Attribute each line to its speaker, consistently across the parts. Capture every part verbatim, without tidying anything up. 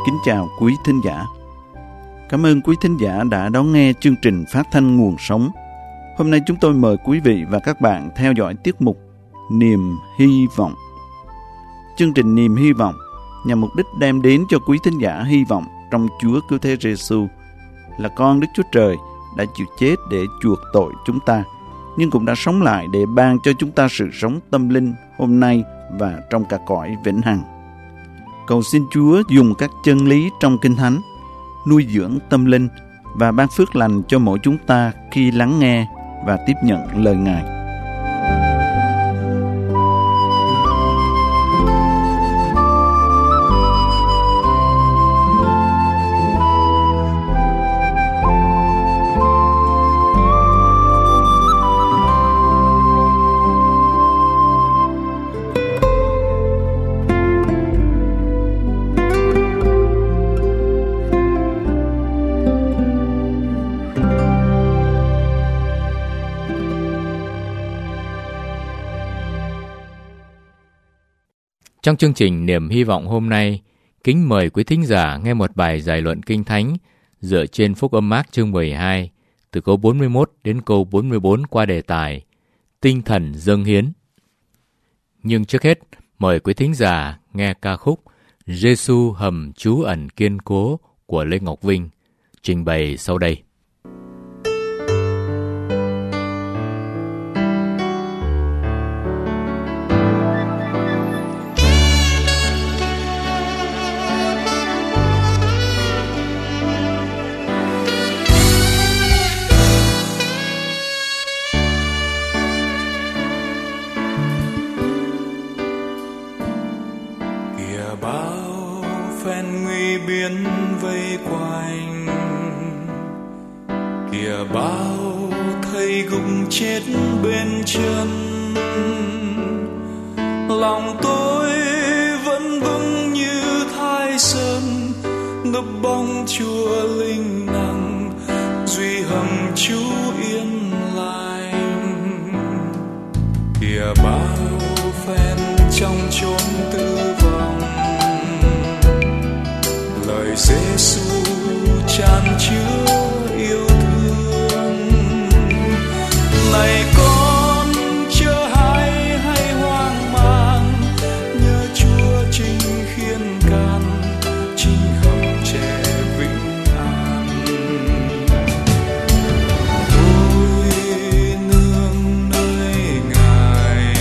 Speaker 1: Kính chào quý thính giả. Cảm ơn quý thính giả đã đón nghe chương trình phát thanh Nguồn Sống. Hôm nay chúng tôi mời quý vị và các bạn theo dõi tiết mục Niềm Hy Vọng. Chương trình Niềm Hy Vọng nhằm mục đích đem đến cho quý thính giả hy vọng trong Chúa Cứu Thế Giêsu là con Đức Chúa Trời đã chịu chết để chuộc tội chúng ta, nhưng cũng đã sống lại để ban cho chúng ta sự sống tâm linh hôm nay và trong cả cõi vĩnh hằng. Cầu xin Chúa dùng các chân lý trong Kinh Thánh nuôi dưỡng tâm linh và ban phước lành cho mỗi chúng ta khi lắng nghe và tiếp nhận lời Ngài.
Speaker 2: Trong chương trình Niềm Hy Vọng hôm nay, kính mời quý thính giả nghe một bài giải luận Kinh Thánh dựa trên Phúc Âm Mác chương mười hai, từ câu bốn mươi mốt đến câu bốn mươi bốn qua đề tài Tinh thần dâng hiến. Nhưng trước hết, mời quý thính giả nghe ca khúc Giêsu hầm trú ẩn kiên cố của Lê Ngọc Vinh, trình bày sau đây.
Speaker 3: Biến vây quanh kìa bao thây gục chết bên chân, lòng tôi vẫn vững như Thái Sơn, nấp bóng Chúa linh năng, duy hầm Chú yên lành. Kìa bao phen trong chốn tử vong, lời Giêsu tràn chứa yêu thương. Này con chớ hãi hay hoang mang, nhớ Chúa chính khiên can, chính hầm trẻ vĩnh an. Tôi nương nơi Ngài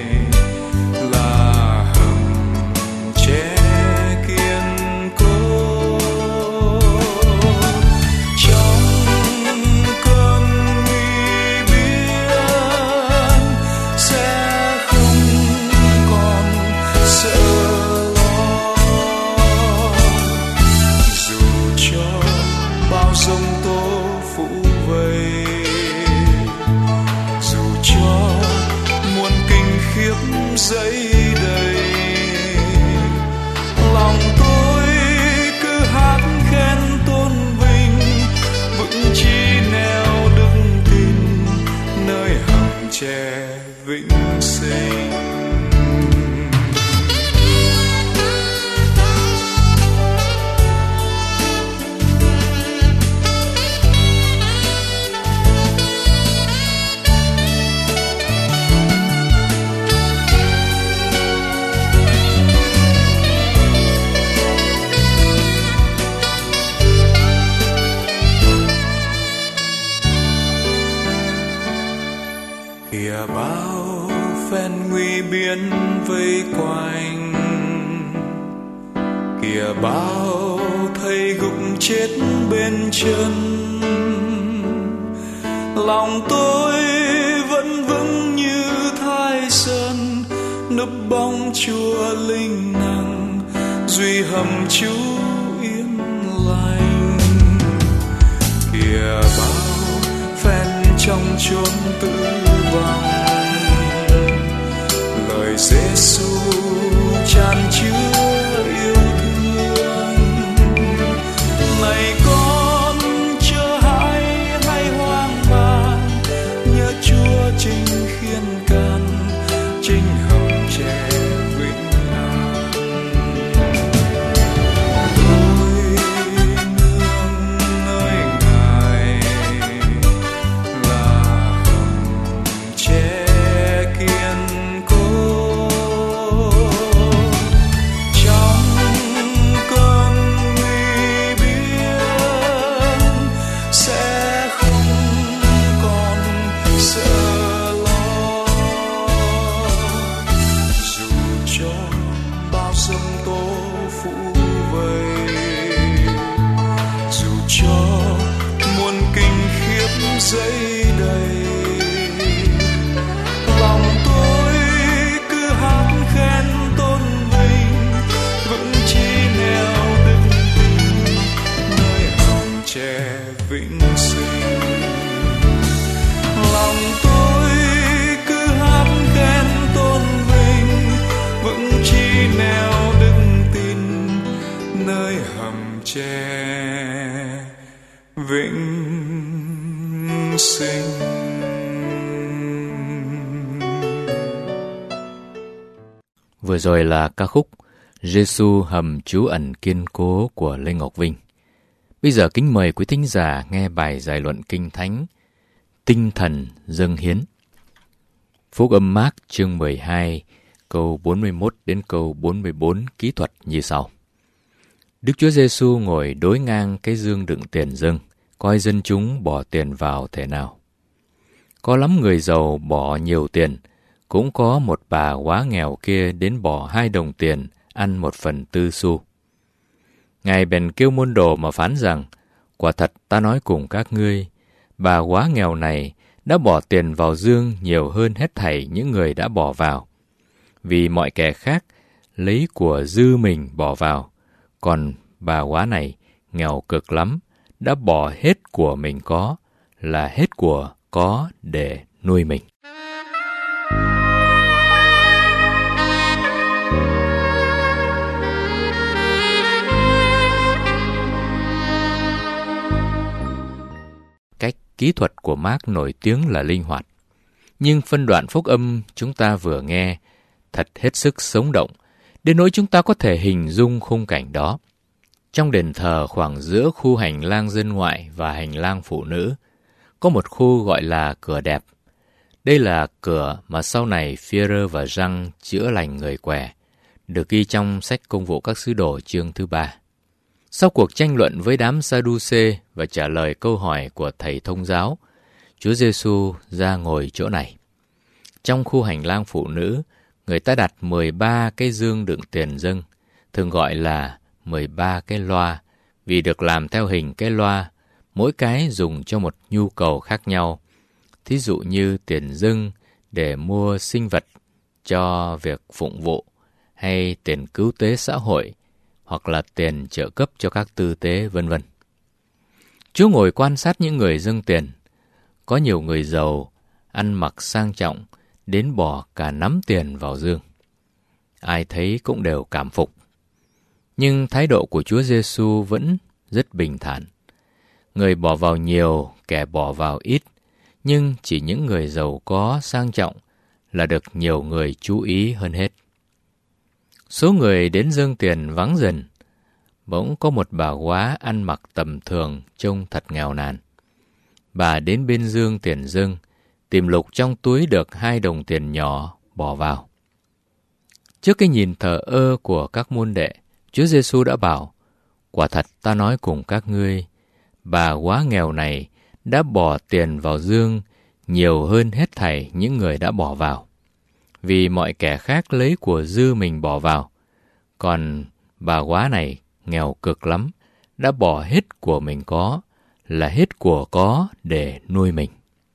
Speaker 3: là hầm trẻ kiên cố. Giấy đầy lòng tôi cứ hát khen tôn vinh, vững chí neo đức tin nơi hầm trẻ vĩnh sinh. Kìa bao phen nguy biến vây quanh, kìa bao thây gục chết bên chân, lòng tôi vẫn vững như Thái Sơn, nấp bóng Chúa linh năng, duy hầm Chú yên lành. Kìa bao phen trong chốn tử vong, lời Giêsu tràn chứa yêu thương. Này con chớ hãi hay hoang mang, nhớ Chúa chính khiên can, chính hầm trẻ vĩnh an. che vĩnh sinh.
Speaker 2: Vừa rồi là ca khúc Giê-xu hầm trú ẩn kiên cố của Lê Ngọc Vinh. Bây giờ kính mời quý thính giả nghe bài giải luận Kinh Thánh Tinh thần dâng hiến. Phúc âm Mác chương mười hai, câu bốn mươi mốt đến câu bốn mươi bốn kỹ thuật như sau. Đức Chúa Giê-xu ngồi đối ngang cái dương đựng tiền dâng, coi dân chúng bỏ tiền vào thế nào. Có lắm người giàu bỏ nhiều tiền, cũng có một bà quá nghèo kia đến bỏ hai đồng tiền, ăn một phần tư xu. Ngài bèn kêu môn đồ mà phán rằng, quả thật ta nói cùng các ngươi, bà quá nghèo này đã bỏ tiền vào dương nhiều hơn hết thảy những người đã bỏ vào. Vì mọi kẻ khác lấy của dư mình bỏ vào, còn bà quá này nghèo cực lắm, đã bỏ hết của mình có, là hết của có để nuôi mình. Cách kỹ thuật của Mác nổi tiếng là linh hoạt, nhưng phân đoạn phúc âm chúng ta vừa nghe thật hết sức sống động, đến nỗi chúng ta có thể hình dung khung cảnh đó. Trong đền thờ khoảng giữa khu hành lang dân ngoại và hành lang phụ nữ, có một khu gọi là cửa đẹp. Đây là cửa mà sau này Phi-e-rơ và Giăng chữa lành người què, được ghi trong sách Công vụ các sứ đồ chương thứ ba. Sau cuộc tranh luận với đám Sa-đu-xê và trả lời câu hỏi của thầy thông giáo, Chúa Giê-xu ra ngồi chỗ này. Trong khu hành lang phụ nữ, người ta đặt mười ba cái dương đựng tiền dâng, thường gọi là mười ba cái loa, vì được làm theo hình cái loa, mỗi cái dùng cho một nhu cầu khác nhau. Thí dụ như tiền dâng để mua sinh vật cho việc phụng vụ, hay tiền cứu tế xã hội, hoặc là tiền trợ cấp cho các tư tế, vân vân. Chúa ngồi quan sát những người dâng tiền. Có nhiều người giàu, ăn mặc sang trọng, đến bỏ cả nắm tiền vào dương. Ai thấy cũng đều cảm phục. Nhưng thái độ của Chúa Giê-xu vẫn rất bình thản. Người bỏ vào nhiều, kẻ bỏ vào ít, nhưng chỉ những người giàu có, sang trọng là được nhiều người chú ý hơn hết. Số người đến dâng tiền vắng dần. Bỗng có một bà góa ăn mặc tầm thường, trông thật nghèo nàn. Bà đến bên dương tiền dâng, tìm lục trong túi được hai đồng tiền nhỏ, bỏ vào. Trước cái nhìn thờ ơ của các môn đệ, Chúa Giê-xu đã bảo, quả thật ta nói cùng các ngươi, bà góa nghèo này đã bỏ tiền vào dương nhiều hơn hết thảy những người đã bỏ vào. Vì mọi kẻ khác lấy của dư mình bỏ vào, còn bà góa này nghèo cực lắm, đã bỏ hết của mình có, là hết của có để nuôi mình.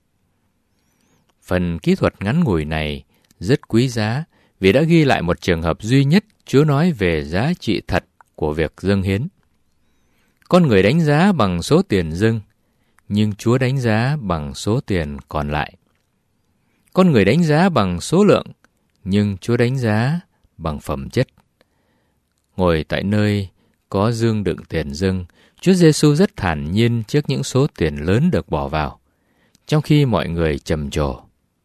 Speaker 2: Phần kỹ thuật ngắn ngủi này rất quý giá vì đã ghi lại một trường hợp duy nhất Chúa nói về giá trị thật của việc dâng hiến. Con người đánh giá bằng số tiền dâng, nhưng Chúa đánh giá bằng số tiền còn lại. Con người đánh giá bằng số lượng, nhưng Chúa đánh giá bằng phẩm chất. Ngồi tại nơi có dương đựng tiền dâng, Chúa Giê-xu rất thản nhiên trước những số tiền lớn được bỏ vào, trong khi mọi người trầm trồ.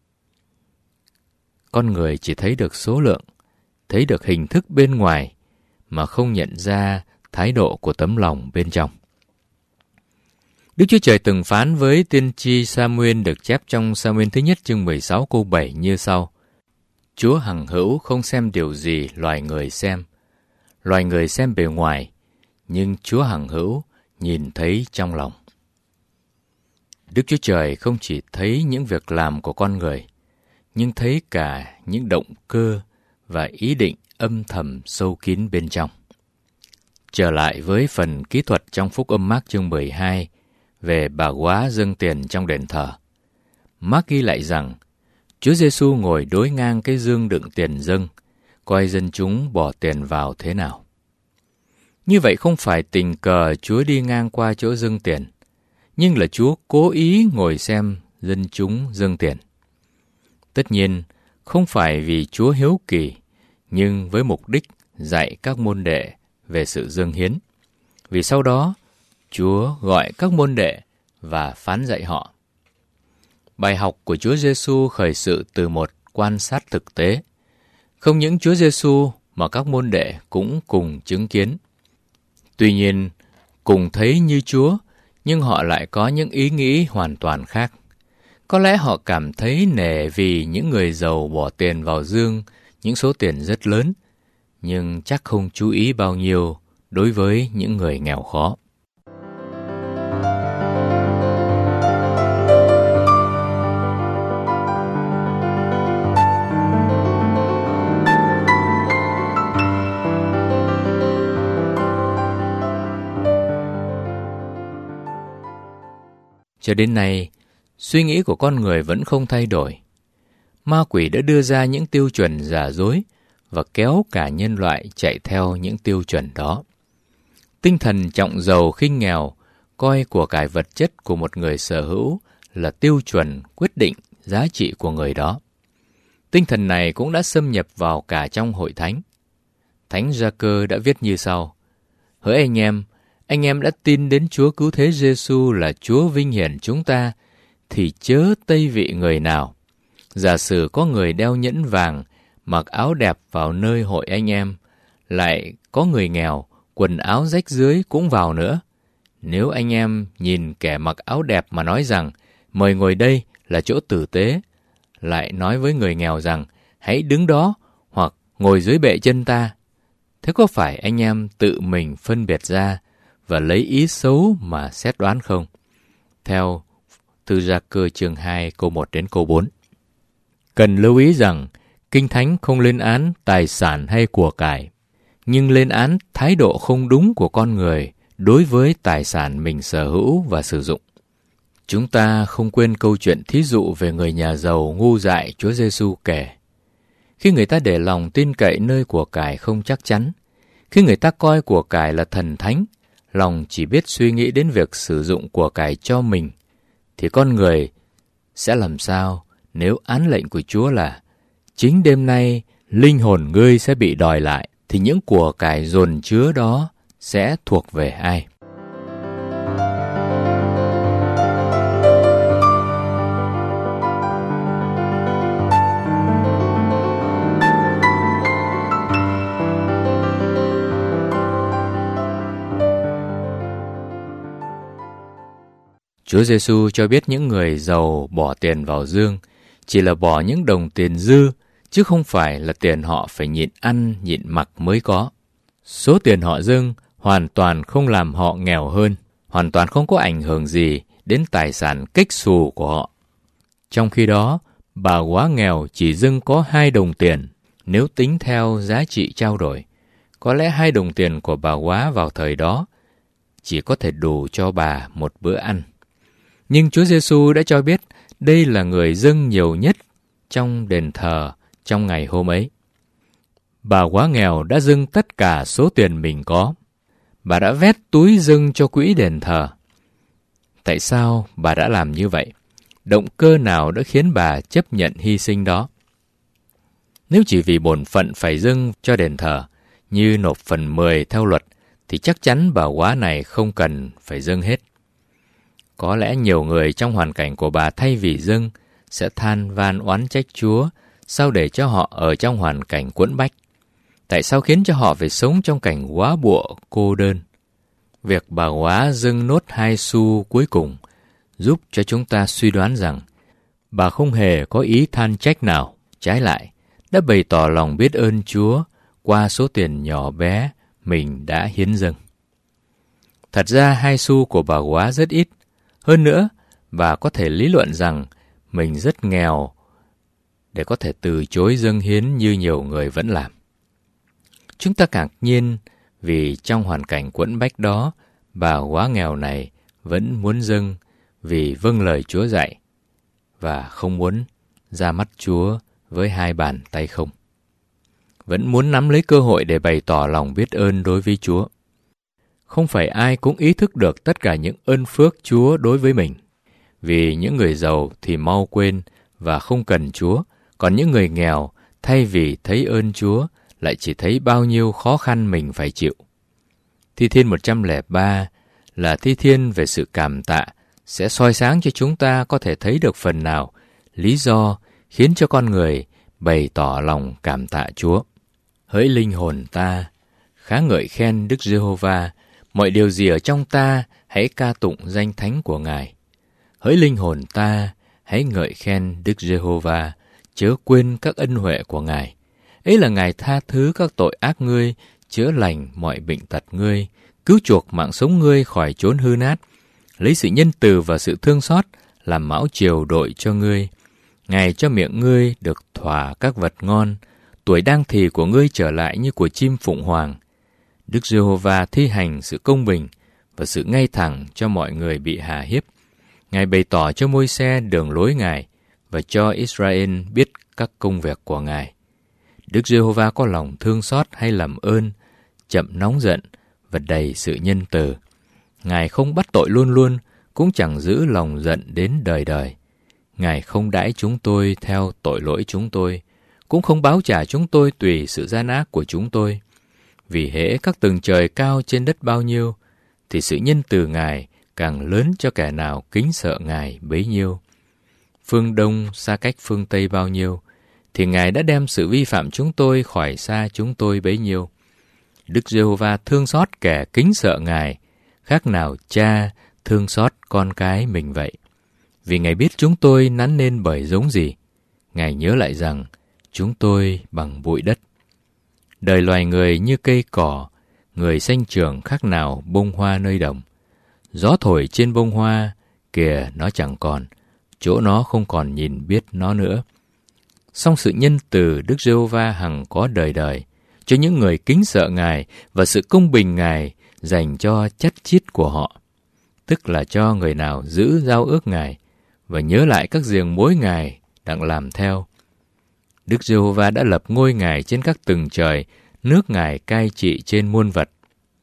Speaker 2: Con người chỉ thấy được số lượng, thấy được hình thức bên ngoài, mà không nhận ra thái độ của tấm lòng bên trong. Đức Chúa Trời từng phán với tiên tri Sa-muên được chép trong Sa-muên thứ nhất chương mười sáu câu bảy như sau: Chúa hằng hữu không xem điều gì loài người xem. Loài người xem bề ngoài, nhưng Chúa hằng hữu nhìn thấy trong lòng. Đức Chúa Trời không chỉ thấy những việc làm của con người, nhưng thấy cả những động cơ và ý định âm thầm sâu kín bên trong. Trở lại với phần kỹ thuật trong Phúc âm Mác chương mười hai về bà góa dâng tiền trong đền thờ. Mác ghi lại rằng Chúa Giê-xu ngồi đối ngang cái dương đựng tiền dâng, coi dân chúng bỏ tiền vào thế nào. Như vậy không phải tình cờ Chúa đi ngang qua chỗ dâng tiền, nhưng là Chúa cố ý ngồi xem dân chúng dâng tiền. Tất nhiên, không phải vì Chúa hiếu kỳ, nhưng với mục đích dạy các môn đệ về sự dâng hiến. Vì sau đó, Chúa gọi các môn đệ và phán dạy họ. Bài học của Chúa Giêsu khởi sự từ một quan sát thực tế. Không những Chúa Giêsu mà các môn đệ cũng cùng chứng kiến. Tuy nhiên, cùng thấy như Chúa, nhưng họ lại có những ý nghĩ hoàn toàn khác. Có lẽ họ cảm thấy nể vì những người giàu bỏ tiền vào giương, những số tiền rất lớn, nhưng chắc không chú ý bao nhiêu đối với những người nghèo khó. Cho đến nay, suy nghĩ của con người vẫn không thay đổi. Ma quỷ đã đưa ra những tiêu chuẩn giả dối và kéo cả nhân loại chạy theo những tiêu chuẩn đó. Tinh thần trọng giàu khinh nghèo, coi của cải vật chất của một người sở hữu là tiêu chuẩn quyết định giá trị của người đó. Tinh thần này cũng đã xâm nhập vào cả trong hội thánh. Thánh Gia-cơ đã viết như sau: Hỡi anh em, anh em đã tin đến Chúa Cứu Thế Giêsu là Chúa vinh hiển chúng ta, thì chớ tây vị người nào. Giả sử có người đeo nhẫn vàng, mặc áo đẹp vào nơi hội anh em, lại có người nghèo, quần áo rách rưới cũng vào nữa. Nếu anh em nhìn kẻ mặc áo đẹp mà nói rằng, mời ngồi đây là chỗ tử tế, lại nói với người nghèo rằng, hãy đứng đó hoặc ngồi dưới bệ chân ta, thế có phải anh em tự mình phân biệt ra và lấy ý xấu mà xét đoán không? Theo Thư Gia-cơ chương hai câu một đến câu bốn. Cần lưu ý rằng, Kinh Thánh không lên án tài sản hay của cải, nhưng lên án thái độ không đúng của con người đối với tài sản mình sở hữu và sử dụng. Chúng ta không quên câu chuyện thí dụ về người nhà giàu ngu dại Chúa Giêsu kể. Khi người ta để lòng tin cậy nơi của cải không chắc chắn, khi người ta coi của cải là thần thánh, lòng chỉ biết suy nghĩ đến việc sử dụng của cải cho mình, thì con người sẽ làm sao nếu án lệnh của Chúa là chính đêm nay linh hồn ngươi sẽ bị đòi lại, thì những của cải dồn chứa đó sẽ thuộc về ai? Chúa Giêsu cho biết những người giàu bỏ tiền vào giương chỉ là bỏ những đồng tiền dư, chứ không phải là tiền họ phải nhịn ăn, nhịn mặc mới có. Số tiền họ dâng hoàn toàn không làm họ nghèo hơn, hoàn toàn không có ảnh hưởng gì đến tài sản kếch xù của họ. Trong khi đó, bà quá nghèo chỉ dâng có hai đồng tiền, nếu tính theo giá trị trao đổi. Có lẽ hai đồng tiền của bà quá vào thời đó chỉ có thể đủ cho bà một bữa ăn. Nhưng Chúa Giêsu đã cho biết đây là người dâng nhiều nhất trong đền thờ trong ngày hôm ấy. Bà quá nghèo đã dâng tất cả số tiền mình có. Bà đã vét túi dâng cho quỹ đền thờ. Tại sao bà đã làm như vậy? Động cơ nào đã khiến bà chấp nhận hy sinh đó? Nếu chỉ vì bổn phận phải dâng cho đền thờ, như nộp phần mười theo luật, thì chắc chắn bà quá này không cần phải dâng hết. Có lẽ nhiều người trong hoàn cảnh của bà thay vì dâng sẽ than van oán trách Chúa, sao để cho họ ở trong hoàn cảnh quẫn bách? Tại sao khiến cho họ phải sống trong cảnh quá bụa, cô đơn? Việc bà quá dâng nốt hai xu cuối cùng giúp cho chúng ta suy đoán rằng bà không hề có ý than trách nào. Trái lại, đã bày tỏ lòng biết ơn Chúa qua số tiền nhỏ bé mình đã hiến dâng. Thật ra hai xu của bà quá rất ít. Hơn nữa, bà có thể lý luận rằng mình rất nghèo để có thể từ chối dâng hiến như nhiều người vẫn làm. Chúng ta ngạc nhiên vì trong hoàn cảnh quẫn bách đó, bà quá nghèo này vẫn muốn dâng vì vâng lời Chúa dạy và không muốn ra mắt Chúa với hai bàn tay không. Vẫn muốn nắm lấy cơ hội để bày tỏ lòng biết ơn đối với Chúa. Không phải ai cũng ý thức được tất cả những ơn phước Chúa đối với mình. Vì những người giàu thì mau quên và không cần Chúa, còn những người nghèo thay vì thấy ơn Chúa lại chỉ thấy bao nhiêu khó khăn mình phải chịu. Thi Thiên một trăm lẻ ba là thi thiên về sự cảm tạ, sẽ soi sáng cho chúng ta có thể thấy được phần nào lý do khiến cho con người bày tỏ lòng cảm tạ Chúa. Hỡi linh hồn ta, khá ngợi khen Đức Giê-hô-va, mọi điều gì ở trong ta, hãy ca tụng danh thánh của Ngài. Hỡi linh hồn ta, hãy ngợi khen Đức Giê-hô-va, chớ quên các ân huệ của Ngài. Ấy là Ngài tha thứ các tội ác ngươi, chữa lành mọi bệnh tật ngươi, cứu chuộc mạng sống ngươi khỏi chốn hư nát, lấy sự nhân từ và sự thương xót làm mão chiều đội cho ngươi. Ngài cho miệng ngươi được thỏa các vật ngon, tuổi đang thì của ngươi trở lại như của chim phụng hoàng. Đức Giê-hô-va thi hành sự công bình và sự ngay thẳng cho mọi người bị hà hiếp. Ngài bày tỏ cho Môi-se đường lối Ngài và cho Israel biết các công việc của Ngài. Đức Giê-hô-va có lòng thương xót hay làm ơn, chậm nóng giận và đầy sự nhân từ. Ngài không bắt tội luôn luôn, cũng chẳng giữ lòng giận đến đời đời. Ngài không đãi chúng tôi theo tội lỗi chúng tôi, cũng không báo trả chúng tôi tùy sự gian ác của chúng tôi. Vì hễ các tầng trời cao trên đất bao nhiêu, thì sự nhân từ Ngài càng lớn cho kẻ nào kính sợ Ngài bấy nhiêu. Phương Đông xa cách phương Tây bao nhiêu, thì Ngài đã đem sự vi phạm chúng tôi khỏi xa chúng tôi bấy nhiêu. Đức Giê-hô-va thương xót kẻ kính sợ Ngài, khác nào cha thương xót con cái mình vậy. Vì Ngài biết chúng tôi nắn nên bởi giống gì, Ngài nhớ lại rằng chúng tôi bằng bụi đất. Đời loài người như cây cỏ, người sanh trưởng khác nào bông hoa nơi đồng. Gió thổi trên bông hoa, kìa nó chẳng còn, chỗ nó không còn nhìn biết nó nữa. Song sự nhân từ Đức Giê-hô-va hằng có đời đời, cho những người kính sợ Ngài và sự công bình Ngài dành cho chất chít của họ, tức là cho người nào giữ giao ước Ngài và nhớ lại các giềng mối Ngài đặng làm theo. Đức Giê-hô-va đã lập ngôi Ngài trên các tầng trời, nước Ngài cai trị trên muôn vật.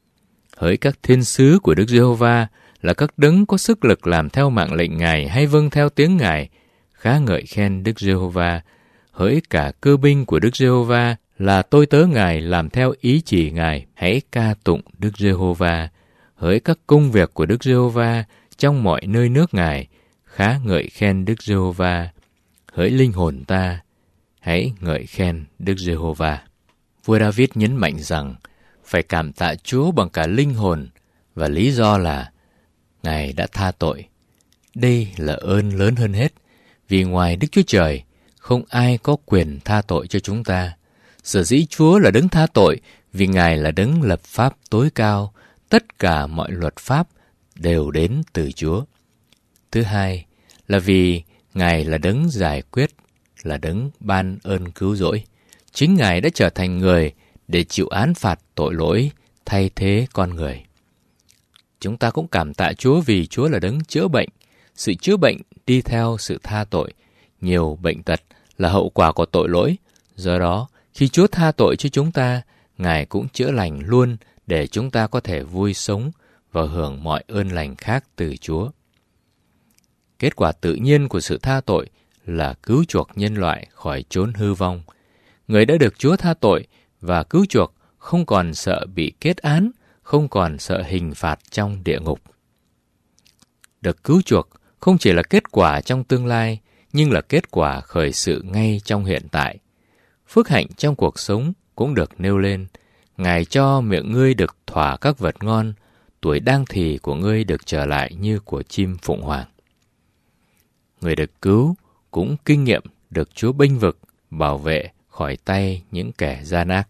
Speaker 2: Hỡi các thiên sứ của Đức Giê-hô-va là các đấng có sức lực làm theo mạng lệnh Ngài hay vâng theo tiếng Ngài, khá ngợi khen Đức Giê-hô-va. Hỡi cả cơ binh của Đức Giê-hô-va là tôi tớ Ngài làm theo ý chỉ Ngài, hãy ca tụng Đức Giê-hô-va. Hỡi các công việc của Đức Giê-hô-va trong mọi nơi nước Ngài, khá ngợi khen Đức Giê-hô-va. Hỡi linh hồn ta, hãy ngợi khen Đức Giê-hô-va. Vua David nhấn mạnh rằng phải cảm tạ Chúa bằng cả linh hồn, và lý do là Ngài đã tha tội. Đây là ơn lớn hơn hết, vì ngoài Đức Chúa Trời, không ai có quyền tha tội cho chúng ta. Sở dĩ Chúa là đấng tha tội, vì Ngài là đấng lập pháp tối cao, tất cả mọi luật pháp đều đến từ Chúa. Thứ hai là vì Ngài là đấng giải quyết, là đấng ban ơn cứu rỗi. Chính Ngài đã trở thành người để chịu án phạt tội lỗi thay thế con người. Chúng ta cũng cảm tạ Chúa vì Chúa là đấng chữa bệnh. Sự chữa bệnh đi theo sự tha tội. Nhiều bệnh tật là hậu quả của tội lỗi. Do đó, khi Chúa tha tội cho chúng ta, Ngài cũng chữa lành luôn để chúng ta có thể vui sống và hưởng mọi ơn lành khác từ Chúa. Kết quả tự nhiên của sự tha tội là cứu chuộc nhân loại khỏi chốn hư vong. Người đã được Chúa tha tội và cứu chuộc không còn sợ bị kết án, không còn sợ hình phạt trong địa ngục. Được cứu chuộc không chỉ là kết quả trong tương lai, nhưng là kết quả khởi sự ngay trong hiện tại. Phước hạnh trong cuộc sống cũng được nêu lên. Ngài cho miệng ngươi được thỏa các vật ngon, tuổi đang thì của ngươi được trở lại như của chim phụng hoàng. Người được cứu cũng kinh nghiệm được Chúa bênh vực, bảo vệ khỏi tay những kẻ gian ác.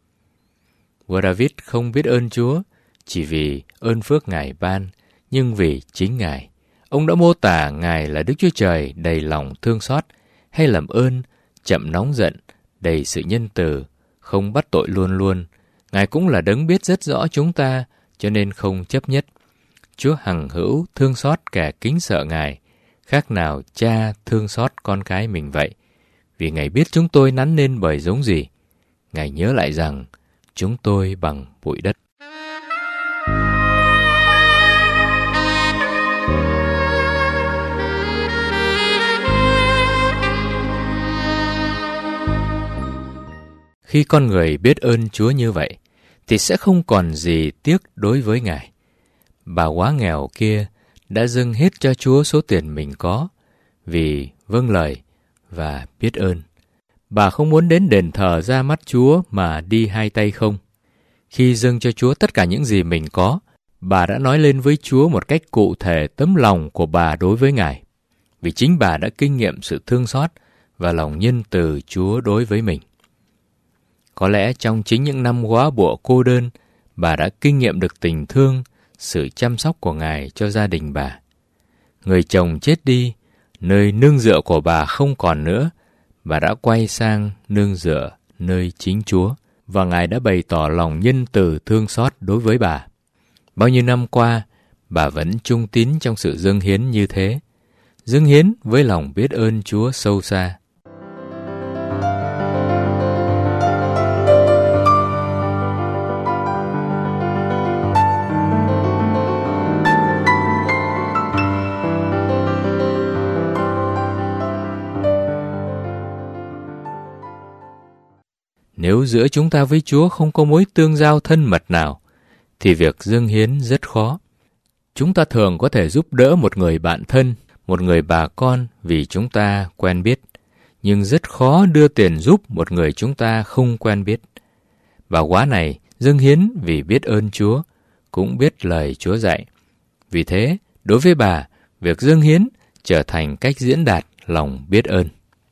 Speaker 2: Vua David không biết ơn Chúa chỉ vì ơn phước Ngài ban, nhưng vì chính Ngài. Ông đã mô tả Ngài là Đức Chúa Trời đầy lòng thương xót, hay làm ơn, chậm nóng giận, đầy sự nhân từ, không bắt tội luôn luôn. Ngài cũng là đấng biết rất rõ chúng ta, cho nên không chấp nhất. Chúa hằng hữu thương xót kẻ kính sợ Ngài, khác nào cha thương xót con cái mình vậy. Vì Ngài biết chúng tôi nắn nên bởi giống gì. Ngài nhớ lại rằng chúng tôi bằng bụi đất. Khi con người biết ơn Chúa như vậy, thì sẽ không còn gì tiếc đối với Ngài. Bà quá nghèo kia đã dâng hết cho Chúa số tiền mình có, vì vâng lời và biết ơn. Bà không muốn đến đền thờ ra mắt Chúa mà đi hai tay không. Khi dâng cho Chúa tất cả những gì mình có, bà đã nói lên với Chúa một cách cụ thể tấm lòng của bà đối với Ngài, vì chính bà đã kinh nghiệm sự thương xót và lòng nhân từ Chúa đối với mình. Có lẽ trong chính những năm góa bụa cô đơn, bà đã kinh nghiệm được tình thương, sự chăm sóc của Ngài cho gia đình bà. Người chồng chết đi, nơi nương dựa của bà không còn nữa, bà đã quay sang nương dựa nơi chính Chúa, và Ngài đã bày tỏ lòng nhân từ thương xót đối với bà. Bao nhiêu năm qua, bà vẫn trung tín trong sự dâng hiến như thế, dâng hiến với lòng biết ơn Chúa sâu xa. Nếu giữa chúng ta với Chúa không có mối tương giao thân mật nào, thì việc dâng hiến rất khó. Chúng ta thường có thể giúp đỡ một người bạn thân, một người bà con vì chúng ta quen biết, nhưng rất khó đưa tiền giúp một người chúng ta không quen biết. Bà quá này dâng hiến vì biết ơn Chúa, cũng biết lời Chúa dạy. Vì thế, đối với bà, việc dâng hiến trở thành cách diễn đạt lòng biết ơn.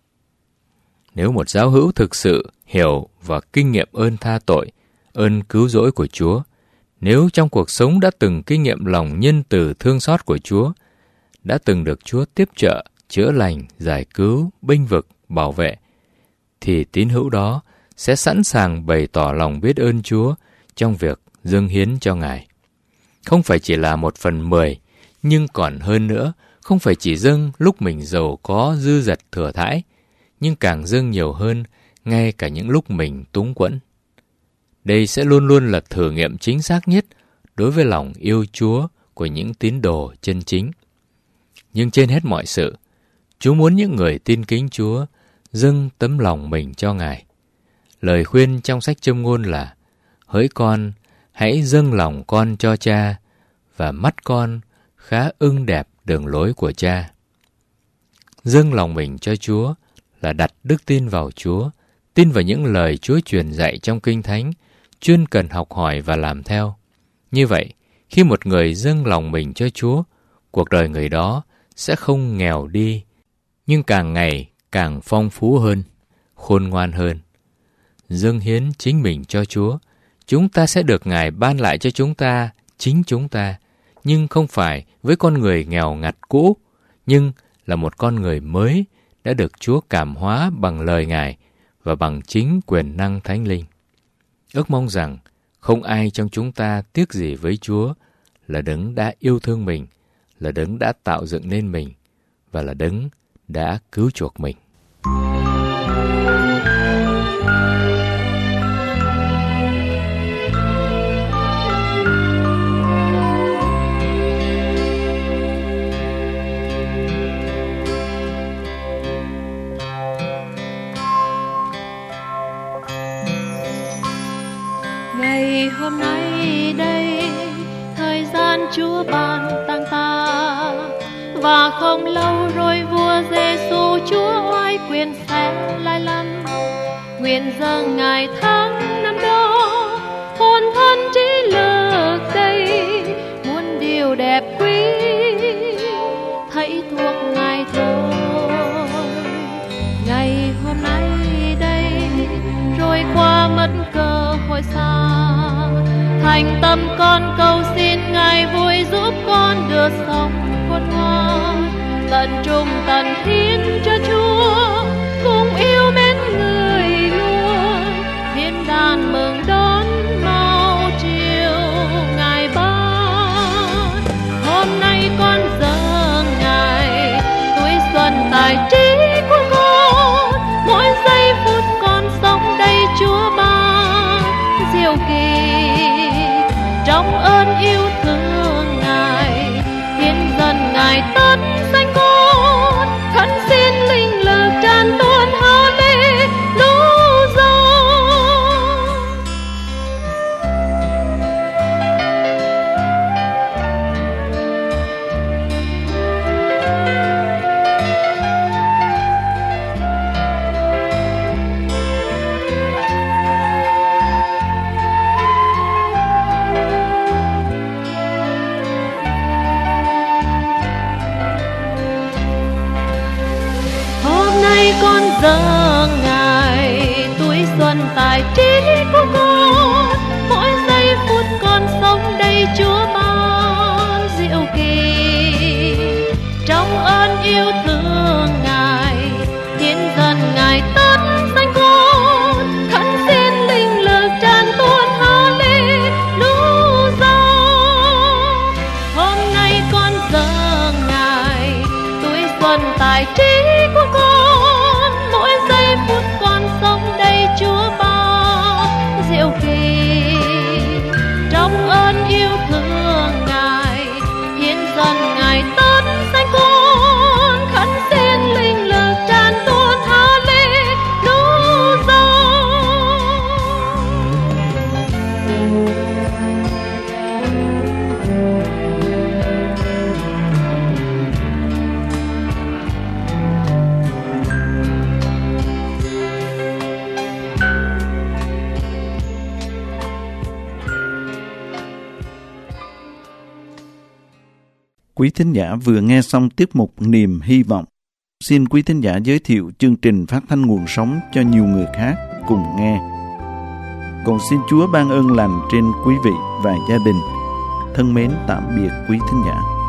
Speaker 2: Nếu một giáo hữu thực sự hiểu và kinh nghiệm ơn tha tội, ơn cứu rỗi của Chúa, nếu trong cuộc sống đã từng kinh nghiệm lòng nhân từ thương xót của Chúa, đã từng được Chúa tiếp trợ, chữa lành, giải cứu, bênh vực, bảo vệ, thì tín hữu đó sẽ sẵn sàng bày tỏ lòng biết ơn Chúa trong việc dâng hiến cho Ngài. Không phải chỉ là một phần mười, nhưng còn hơn nữa, không phải chỉ dâng lúc mình giàu có dư dật thừa thãi, nhưng càng dâng nhiều hơn ngay cả những lúc mình túng quẫn. Đây sẽ luôn luôn là thử nghiệm chính xác nhất đối với lòng yêu Chúa của những tín đồ chân chính. Nhưng trên hết mọi sự, Chúa muốn những người tin kính Chúa dâng tấm lòng mình cho Ngài. Lời khuyên trong sách Châm Ngôn là: hỡi con, hãy dâng lòng con cho Cha, và mắt con khá ưng đẹp đường lối của Cha. Dâng lòng mình cho Chúa là đặt đức tin vào Chúa, tin vào những lời Chúa truyền dạy trong Kinh Thánh, chuyên cần học hỏi và làm theo. Như vậy, khi một người dâng lòng mình cho Chúa, cuộc đời người đó sẽ không nghèo đi, nhưng càng ngày càng phong phú hơn, khôn ngoan hơn. Dâng hiến chính mình cho Chúa, chúng ta sẽ được Ngài ban lại cho chúng ta, chính chúng ta, nhưng không phải với con người nghèo ngặt cũ, nhưng là một con người mới đã được Chúa cảm hóa bằng lời Ngài và bằng chính quyền năng Thánh Linh. Ước mong rằng không ai trong chúng ta tiếc gì với Chúa, là Đấng đã yêu thương mình, là Đấng đã tạo dựng nên mình, và là Đấng đã cứu chuộc mình.
Speaker 4: Ngày hôm nay đây, thời gian Chúa ban tặng ta, và không lâu rồi vua Giêsu Chúa oai quyền sẽ lại lăn. Nguyện dâng ngày tháng năm đó, hồn thân trí lực đây, muôn điều đẹp quý thấy thuộc Ngài thôi. Ngày hôm nay đây, rồi qua mất cơ hội xa, thành tâm con cầu xin Ngài vui giúp con được sống khôn ngoan, tận trung tận hiến cho Chúa, cùng yêu mến người luôn, hiến đàn mừng đón mau chiều Ngài ban. Hôm nay con dâng Ngài tuổi xuân tài trí của con, mỗi giây phút con sống đây Chúa ban diệu kỳ. Trong ơn yêu thương Ngài, hiến dần Ngài tất danh con, khấn xin linh lực tràn tuôn hallelujah. tài trí của con, mỗi giây phút con sống đây Chúa ban diệu kỳ. Trong ơn yêu thương Ngài, hiến dần Ngài tất danh con, khấn xin linh lực tràn tuôn Hallelujah. Hôm nay con dâng Ngài tuổi xuân tài trí của con, mỗi giây phút con sống đây Chúa ban diệu kỳ. Trong ơn yêu thương Ngài, hiến dần Ngài tất danh con, khấn xin linh lực tràn tuôn Hallelujah.
Speaker 1: Quý thính giả vừa nghe xong tiết mục Niềm Hy Vọng. Xin quý thính giả giới thiệu chương trình phát thanh nguồn sống cho nhiều người khác cùng nghe. Cầu xin Chúa ban ơn lành trên quý vị và gia đình. Thân mến tạm biệt quý thính giả.